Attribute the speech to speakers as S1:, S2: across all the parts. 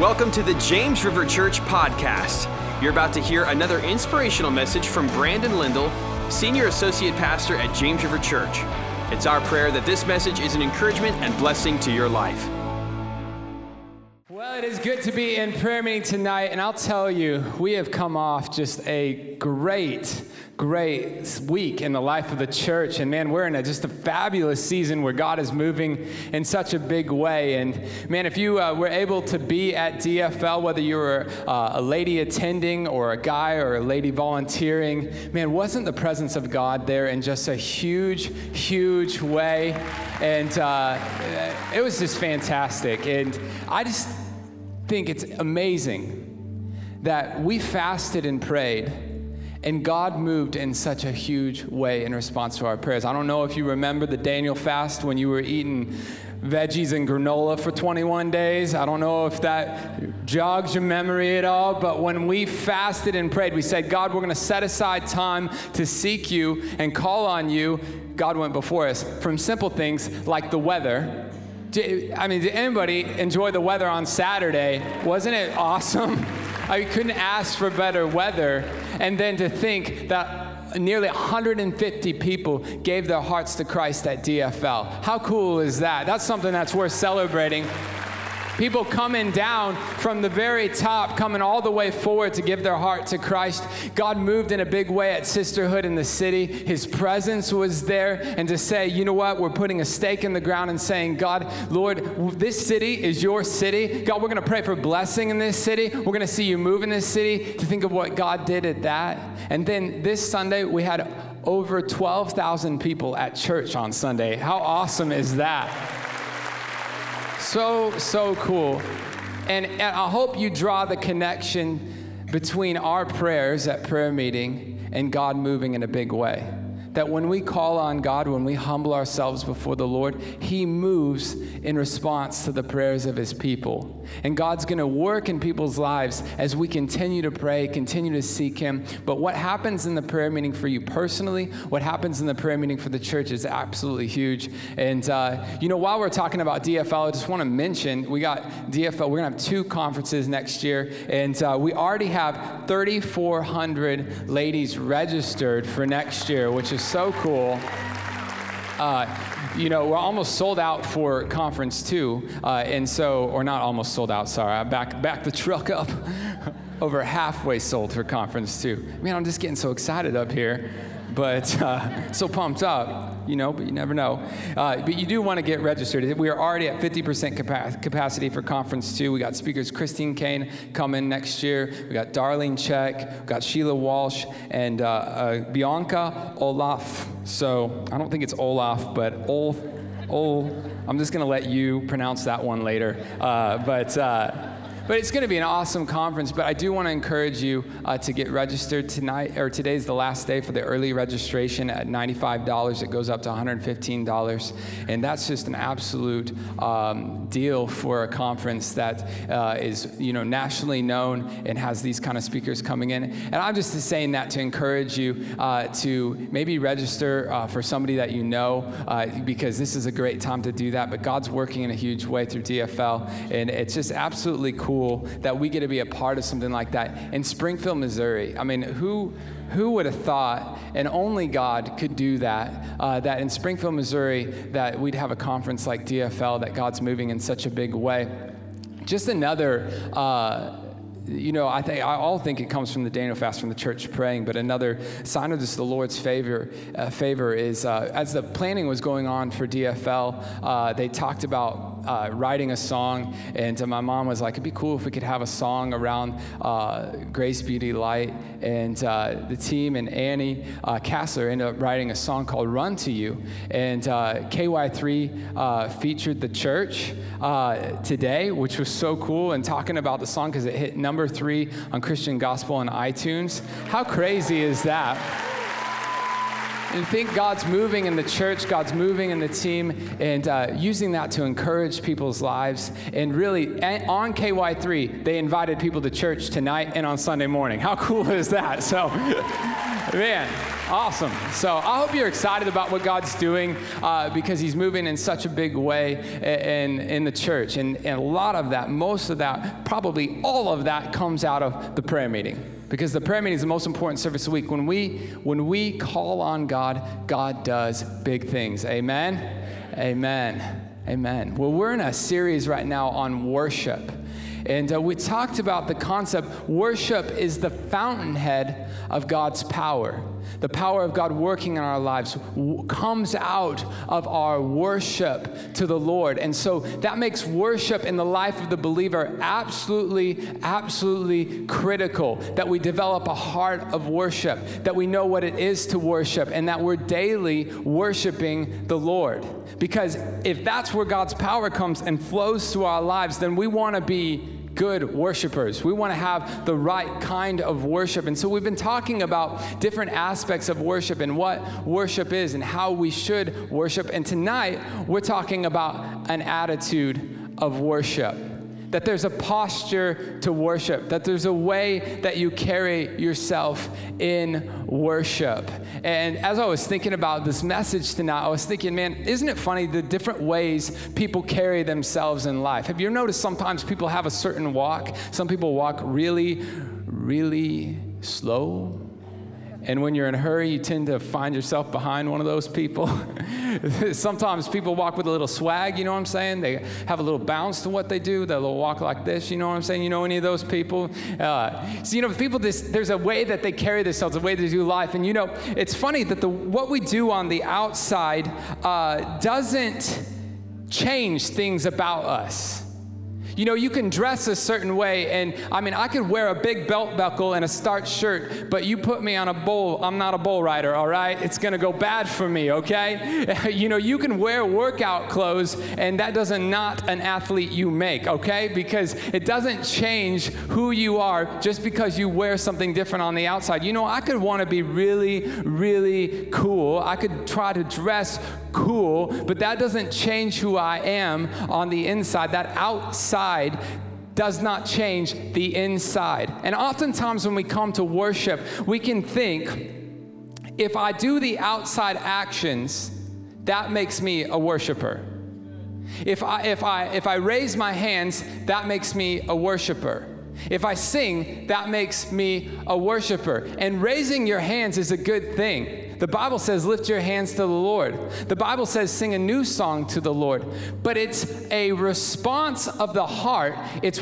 S1: Welcome to the James River Church podcast. You're about to hear another inspirational message from Brandon Lindell, Senior Associate Pastor at James River Church. It's our prayer that this message is an encouragement and blessing to your life.
S2: Well, it is good to be in prayer meeting tonight, and I'll tell you, we have come off just a great week in the life of the church, and man, we're in just a fabulous season where God is moving in such a big way. And man, if you were able to be at DFL, whether you were a lady attending or a guy or a lady volunteering, man, wasn't the presence of God there in just a huge way? And it was just fantastic. And I just think it's amazing that we fasted and prayed, and God moved in such a huge way in response to our prayers. I don't know if you remember the Daniel fast when you were eating veggies and granola for 21 days. I don't know if that jogs your memory at all, but when we fasted and prayed, we said, God, we're going to set aside time to seek you and call on you. God went before us from simple things like the weather. Did anybody enjoy the weather on Saturday? Wasn't it awesome? I couldn't ask for better weather. And then to think that nearly 150 people gave their hearts to Christ at DFL. How cool is that? That's something that's worth celebrating. People coming down from the very top, coming all the way forward to give their heart to Christ. God moved in a big way at Sisterhood in the city. His presence was there. And to say, you know what, we're putting a stake in the ground and saying, God, Lord, this city is your city. God, we're going to pray for blessing in this city. We're going to see you move in this city. To think of what God did at that. And then this Sunday, we had over 12,000 people at church on Sunday. How awesome is that? So cool. And I hope you draw the connection between our prayers at prayer meeting and God moving in a big way. That when we call on God, when we humble ourselves before the Lord, He moves in response to the prayers of His people. And God's going to work in people's lives as we continue to pray, continue to seek Him. But what happens in the prayer meeting for you personally, what happens in the prayer meeting for the church is absolutely huge. And, while we're talking about DFL, I just want to mention, we got DFL, we're going to have 2 conferences next year. And we already have 3,400 ladies registered for next year, which is so cool. We're almost sold out for conference 2, or not almost sold out, sorry, I back the truck up. Over halfway sold for conference 2. Man, I'm just getting so excited up here, but so pumped up, but you never know. But you do want to get registered. We are already at 50% capacity for conference 2. We got speakers Christine Kane coming next year. We got Darlene Check, we got Sheila Walsh, and Bianca Olaf. So I don't think it's Olaf, but I'm just going to let you pronounce that one later. But it's going to be an awesome conference. But I do want to encourage you to get registered tonight, or today's the last day for the early registration at $95. It goes up to $115. And that's just an absolute deal for a conference that is, nationally known and has these kind of speakers coming in. And I'm just saying that to encourage you to maybe register for somebody that you know, because this is a great time to do that. But God's working in a huge way through DFL, and it's just absolutely cool that we get to be a part of something like that in Springfield, Missouri. I mean, who would have thought, and only God could do that, that in Springfield, Missouri, that we'd have a conference like DFL, that God's moving in such a big way. Just another, I all think it comes from the Daniel fast, from the church praying, but another sign of just the Lord's favor is, as the planning was going on for DFL, they talked about writing a song, and my mom was like, it'd be cool if we could have a song around Grace, Beauty, Light, and the team and Annie Kassler ended up writing a song called Run to You, and KY3 featured the church today, which was so cool, and talking about the song because it hit number 3 on Christian Gospel on iTunes. How crazy is that? And think God's moving in the church, God's moving in the team, and using that to encourage people's lives. And really, on KY3, they invited people to church tonight and on Sunday morning. How cool is that? So Man, awesome. So I hope you're excited about what God's doing because he's moving in such a big way in the church. And a lot of that, most of that, probably all of that comes out of the prayer meeting. Because the prayer meeting is the most important service of the week. When we call on God, God does big things. Amen? Amen. Amen. Well, we're in a series right now on worship. And we talked about the concept, worship is the fountainhead of God's power. The power of God working in our lives comes out of our worship to the Lord. And so that makes worship in the life of the believer absolutely, absolutely critical, that we develop a heart of worship, that we know what it is to worship, and that we're daily worshiping the Lord. Because if that's where God's power comes and flows through our lives, then we want to be good worshipers. We want to have the right kind of worship. And so we've been talking about different aspects of worship and what worship is and how we should worship. And tonight, we're talking about an attitude of worship. That there's a posture to worship, that there's a way that you carry yourself in worship. And as I was thinking about this message tonight, I was thinking, man, isn't it funny the different ways people carry themselves in life? Have you noticed sometimes people have a certain walk? Some people walk really, really slow. And when you're in a hurry, you tend to find yourself behind one of those people. Sometimes people walk with a little swag, you know what I'm saying? They have a little bounce to what they do. They'll walk like this, you know what I'm saying? You know any of those people? People, there's a way that they carry themselves, a way they do life. And it's funny that what we do on the outside doesn't change things about us. You can dress a certain way, and I could wear a big belt buckle and a starched shirt, but you put me on a bull, I'm not a bull rider, all right? It's gonna go bad for me, okay? You can wear workout clothes, and that doesn't not an athlete you make, okay? Because it doesn't change who you are just because you wear something different on the outside. I could wanna be really, really cool. I could try to dress cool, but that doesn't change who I am on the inside. That outside does not change the inside. And oftentimes when we come to worship, we can think, if I do the outside actions, that makes me a worshiper. If I raise my hands, that makes me a worshiper. If I sing, that makes me a worshiper. And raising your hands is a good thing. The Bible says, lift your hands to the Lord. The Bible says, sing a new song to the Lord. But it's a response of the heart. It's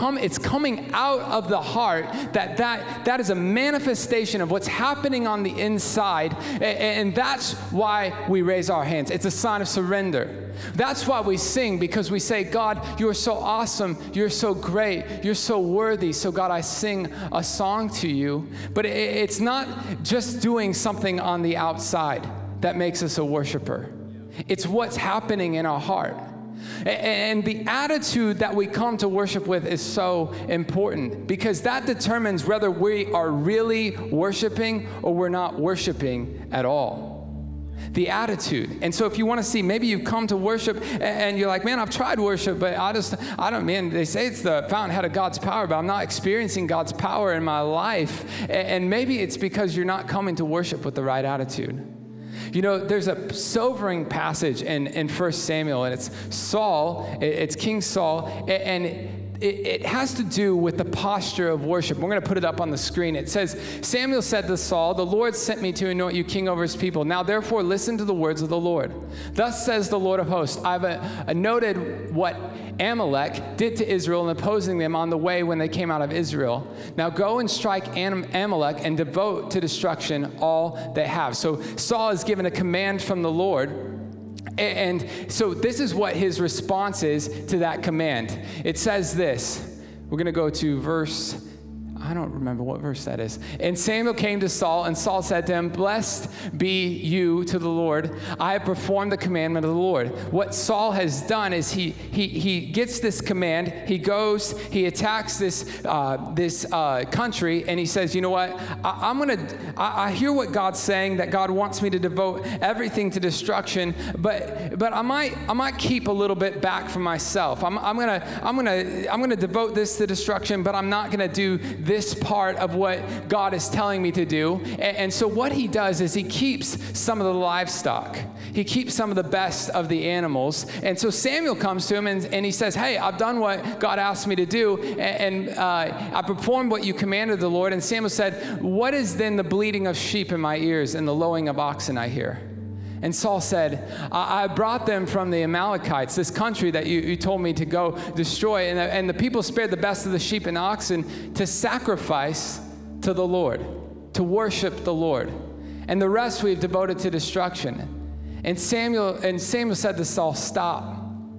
S2: coming out of the heart that is a manifestation of what's happening on the inside. And that's why we raise our hands. It's a sign of surrender. That's why we sing, because we say, God, you are so awesome. You're so great. You're so worthy. So God, I sing a song to you. But it's not just doing something on the outside that makes us a worshiper. It's what's happening in our heart. And the attitude that we come to worship with is so important, because that determines whether we are really worshiping or we're not worshiping at all. The attitude. And so if you want to see, maybe you've come to worship and you're like, man, I've tried worship, but they say it's the fountainhead of God's power, but I'm not experiencing God's power in my life. And maybe it's because you're not coming to worship with the right attitude. There's a sobering passage in 1 Samuel, and it's Saul, it's King Saul, and it has to do with the posture of worship. We're going to put it up on the screen. It says, Samuel said to Saul, the Lord sent me to anoint you king over his people. Now therefore listen to the words of the Lord. Thus says the Lord of hosts, I've noted what Amalek did to Israel in opposing them on the way when they came out of Israel. Now go and strike Amalek and devote to destruction all they have. So Saul is given a command from the Lord. And so this is what his response is to that command. It says this. We're going to go to verse, I don't remember what verse that is. And Samuel came to Saul, and Saul said to him, blessed be you to the Lord. I have performed the commandment of the Lord. What Saul has done is he gets this command. He goes, he attacks this country, and he says, you know what? I hear what God's saying, that God wants me to devote everything to destruction, but I might keep a little bit back for myself. I'm gonna devote this to destruction, but I'm not gonna do this this part of what God is telling me to do. And so what he does is he keeps some of the livestock. He keeps some of the best of the animals. And so Samuel comes to him and he says, hey, I've done what God asked me to do, and I performed what you commanded the Lord. And Samuel said, what is then the bleating of sheep in my ears and the lowing of oxen I hear? And Saul said, I brought them from the Amalekites, this country that you told me to go destroy. And the people spared the best of the sheep and oxen to sacrifice to the Lord, to worship the Lord. And the rest we've devoted to destruction. And Samuel said to Saul, stop.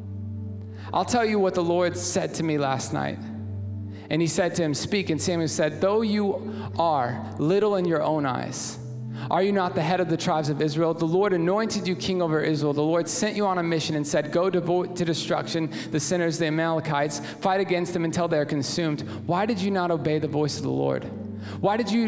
S2: I'll tell you what the Lord said to me last night. And he said to him, speak. And Samuel said, though you are little in your own eyes, are you not the head of the tribes of Israel? The Lord anointed you king over Israel. The Lord sent you on a mission and said, go devote to destruction the sinners, the Amalekites, fight against them until they are consumed. Why did you not obey the voice of the Lord? Why did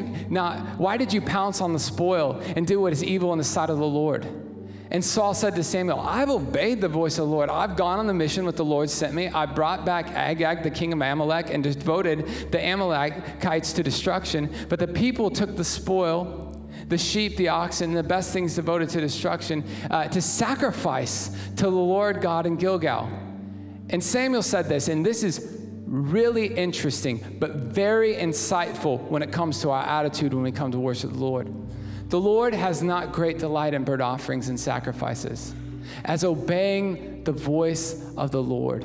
S2: you pounce on the spoil and do what is evil in the sight of the Lord? And Saul said to Samuel, I've obeyed the voice of the Lord. I've gone on the mission what the Lord sent me. I brought back Agag, the king of Amalek, and devoted the Amalekites to destruction. But the people took the spoil, the sheep, the oxen, the best things devoted to destruction, to sacrifice to the Lord God in Gilgal. And Samuel said this, and this is really interesting, but very insightful when it comes to our attitude when we come to worship the Lord. The Lord has not great delight in burnt offerings and sacrifices, as obeying the voice of the Lord.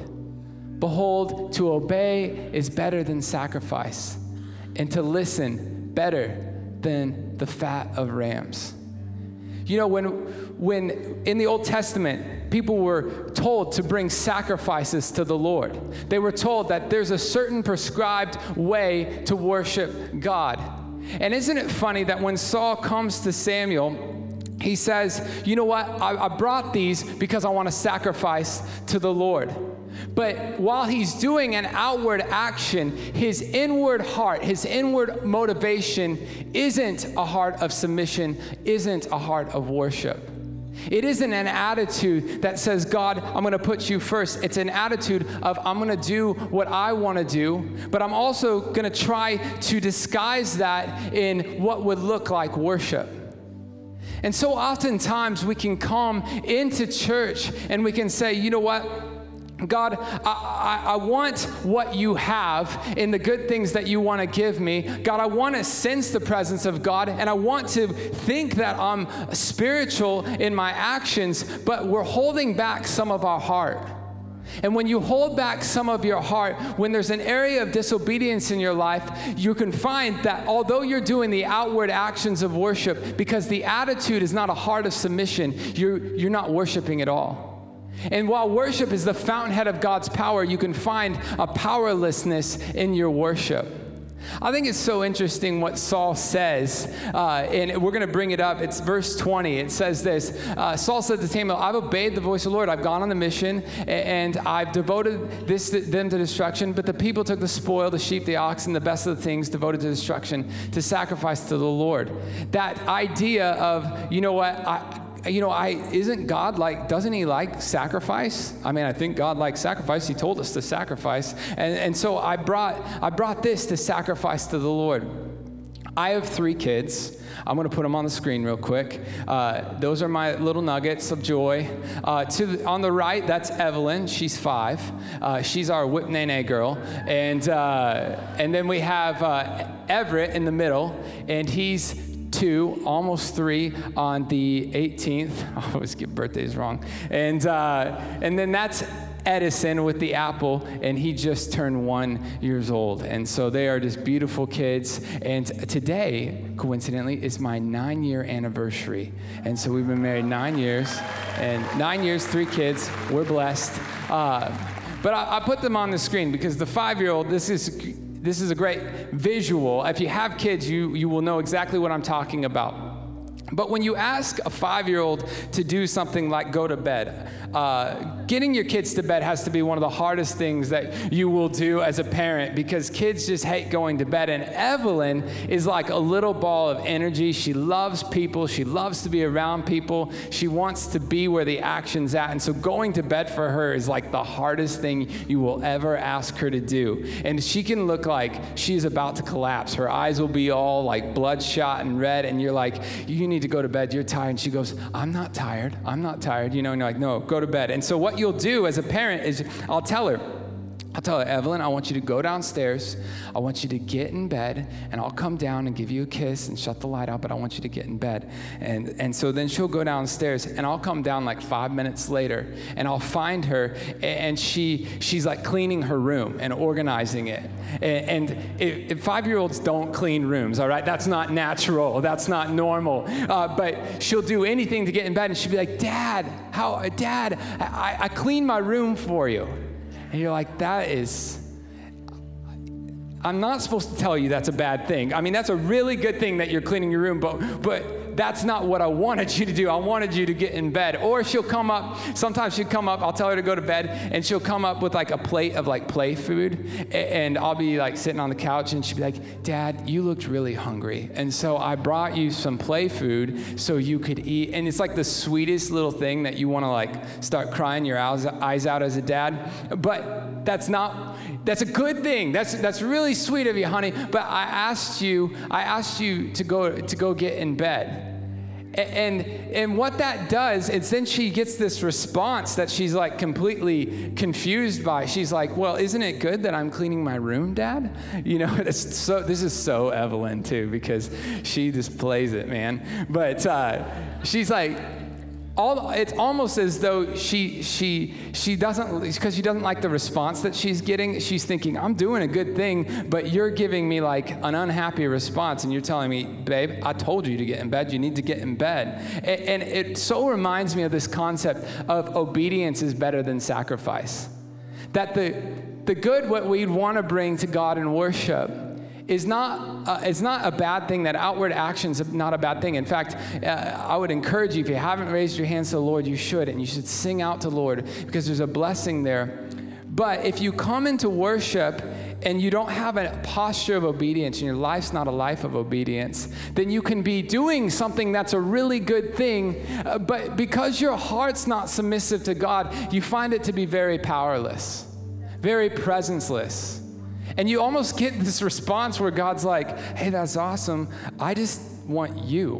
S2: Behold, to obey is better than sacrifice, and to listen better than the fat of rams. You know, when in the Old Testament, people were told to bring sacrifices to the Lord. They were told that there's a certain prescribed way to worship God. And isn't it funny that when Saul comes to Samuel, he says, you know what, I brought these because I want to sacrifice to the Lord. But while he's doing an outward action, his inward heart, his inward motivation isn't a heart of submission, isn't a heart of worship. It isn't an attitude that says, God, I'm going to put you first. It's an attitude of, I'm going to do what I want to do, but I'm also going to try to disguise that in what would look like worship. And so oftentimes we can come into church and we can say, you know what? God, I want what you have in the good things that you want to give me. God, I want to sense the presence of God, and I want to think that I'm spiritual in my actions, but we're holding back some of our heart. And when you hold back some of your heart, when there's an area of disobedience in your life, you can find that although you're doing the outward actions of worship, because the attitude is not a heart of submission, you're not worshiping at all. And while worship is the fountainhead of God's power, you can find a powerlessness in your worship. I think it's so interesting what Saul says, and we're going to bring it up. It's verse 20. It says this, Saul said to Samuel, I've obeyed the voice of the Lord. I've gone on the mission, and I've devoted them to destruction, but the people took the spoil, the sheep, the oxen, the best of the things devoted to destruction, to sacrifice to the Lord. That idea of, you know what, isn't God doesn't he like sacrifice? I mean, I think God likes sacrifice. He told us to sacrifice. And so I brought this to sacrifice to the Lord. I have 3 kids. I'm going to put them on the screen real quick. Those are my little nuggets of joy. On the right, that's Evelyn. She's 5. She's our whip nene girl. And then we have Everett in the middle, and he's 2, almost 3 on the 18th. I always get birthdays wrong. And then that's Edison with the apple, and he just turned 1 year old. And so they are just beautiful kids. And today, coincidentally, is my 9-year anniversary. And so we've been married 9 years, and 9 years, 3 kids. We're blessed. But I put them on the screen because the 5-year-old, this is a great visual. If you have kids, you will know exactly what I'm talking about. But when you ask a 5-year-old to do something like go to bed, getting your kids to bed has to be one of the hardest things that you will do as a parent, because kids just hate going to bed. And Evelyn is like a little ball of energy. She loves people. She loves to be around people. She wants to be where the action's at. And so going to bed for her is like the hardest thing you will ever ask her to do. And she can look like she's about to collapse. Her eyes will be all like bloodshot and red. And you're like, you need to go to bed, you're tired. And she goes, I'm not tired, and you're like, no, go to bed. And so what you'll do as a parent is I'll tell her, Evelyn, I want you to go downstairs. I want you to get in bed, and I'll come down and give you a kiss and shut the light out, but I want you to get in bed. And so then she'll go downstairs, and I'll come down like 5 minutes later, and I'll find her, and she's like cleaning her room and organizing it. And if 5-year-olds don't clean rooms, all right? That's not natural. That's not normal. But she'll do anything to get in bed, and she'll be like, Dad, I cleaned my room for you. And you're like, I'm not supposed to tell you that's a bad thing. I mean, that's a really good thing that you're cleaning your room, but that's not what I wanted you to do. I wanted you to get in bed. Or sometimes she'll come up, I'll tell her to go to bed, and she'll come up with like a plate of like play food, and I'll be like sitting on the couch, and she'll be like, Dad, you looked really hungry, and so I brought you some play food so you could eat. And it's like the sweetest little thing that you want to like start crying your eyes out as a dad, but that's a good thing. That's really sweet of you, honey. But I asked you to go get in bed. And what that does is then she gets this response that she's like completely confused by. She's like, well, isn't it good that I'm cleaning my room, Dad? You know, this is so Evelyn too, because she just plays it, man. But she's like, it's almost as though she doesn't, because she doesn't like the response that she's getting. She's thinking, I'm doing a good thing, but you're giving me like an unhappy response, and you're telling me, babe, I told you to get in bed. You need to get in bed. And it so reminds me of this concept of obedience is better than sacrifice. That the good, what we'd want to bring to God in worship, is not a bad thing. That outward action's not a bad thing. In fact, I would encourage you, if you haven't raised your hands to the Lord, you should, and you should sing out to the Lord, because there's a blessing there. But if you come into worship and you don't have a posture of obedience, and your life's not a life of obedience, then you can be doing something that's a really good thing, but because your heart's not submissive to God, you find it to be very powerless, very presenceless. And you almost get this response where God's like, hey, that's awesome. I just want you.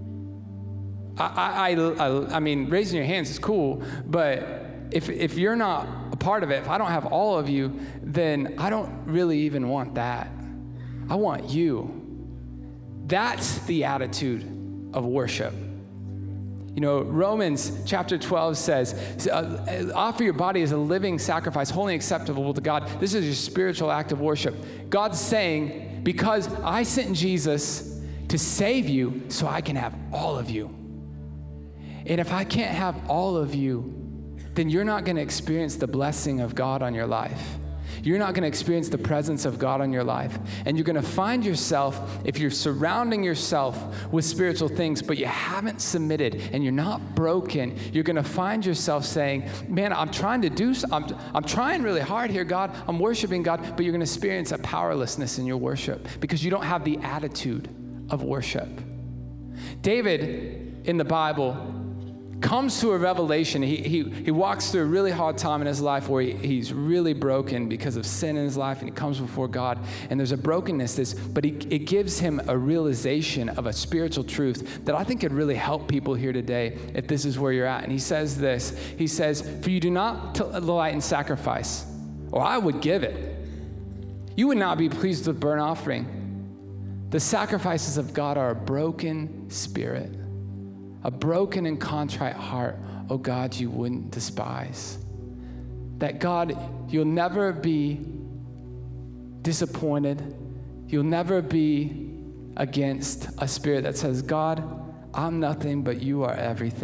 S2: I mean, raising your hands is cool, but if you're not a part of it, if I don't have all of you, then I don't really even want that. I want you. That's the attitude of worship. You know, Romans chapter 12 says, offer your body as a living sacrifice, holy and acceptable to God. This is your spiritual act of worship. God's saying, because I sent Jesus to save you so I can have all of you. And if I can't have all of you, then you're not going to experience the blessing of God on your life. You're not going to experience the presence of God on your life. And you're going to find yourself, if you're surrounding yourself with spiritual things, but you haven't submitted and you're not broken, you're going to find yourself saying, man, I'm trying really hard here, God. I'm worshiping God, but you're going to experience a powerlessness in your worship because you don't have the attitude of worship. David in the Bible comes to a revelation. He walks through a really hard time in his life where he's really broken because of sin in his life, and he comes before God, and there's a brokenness, but it gives him a realization of a spiritual truth that I think could really help people here today if this is where you're at. And he says this, he says, for you do not delight in sacrifice, or I would give it. You would not be pleased with burnt offering. The sacrifices of God are a broken spirit. A broken and contrite heart, oh God, you wouldn't despise. That God, you'll never be disappointed. You'll never be against a spirit that says, God, I'm nothing, but you are everything.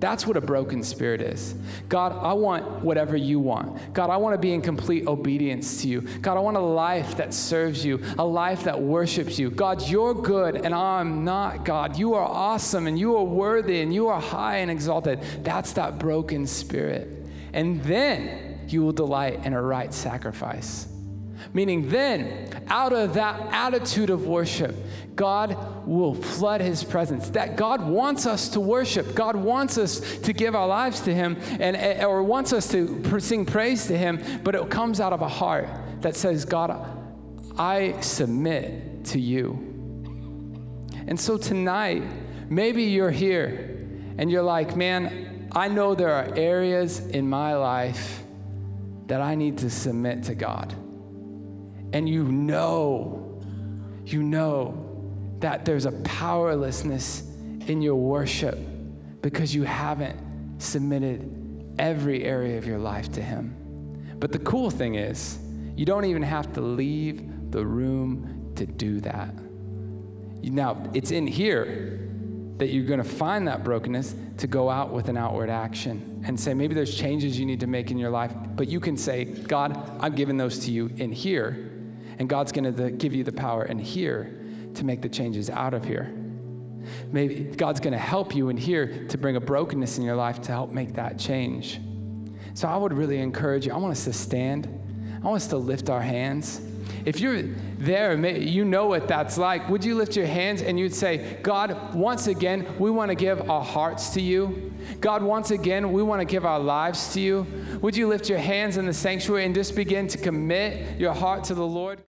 S2: That's what a broken spirit is. God, I want whatever you want. God, I want to be in complete obedience to you. God, I want a life that serves you, a life that worships you. God, you're good and I'm not, God. You are awesome and you are worthy and you are high and exalted. That's that broken spirit. And then you will delight in a right sacrifice. Meaning then, out of that attitude of worship, God will flood his presence. That God wants us to worship. God wants us to give our lives to him or wants us to sing praise to him, but it comes out of a heart that says, God, I submit to you. And so tonight, maybe you're here and you're like, man, I know there are areas in my life that I need to submit to God. And you know that there's a powerlessness in your worship because you haven't submitted every area of your life to him. But the cool thing is, you don't even have to leave the room to do that. Now, it's in here that you're going to find that brokenness to go out with an outward action and say, maybe there's changes you need to make in your life, but you can say, God, I'm giving those to you in here. And God's going to give you the power in here to make the changes out of here. Maybe God's going to help you in here to bring a brokenness in your life to help make that change. So I would really encourage you. I want us to stand. I want us to lift our hands. If you're there, you know what that's like. Would you lift your hands and you'd say, God, once again, we want to give our hearts to you. God, once again, we want to give our lives to you. Would you lift your hands in the sanctuary and just begin to commit your heart to the Lord?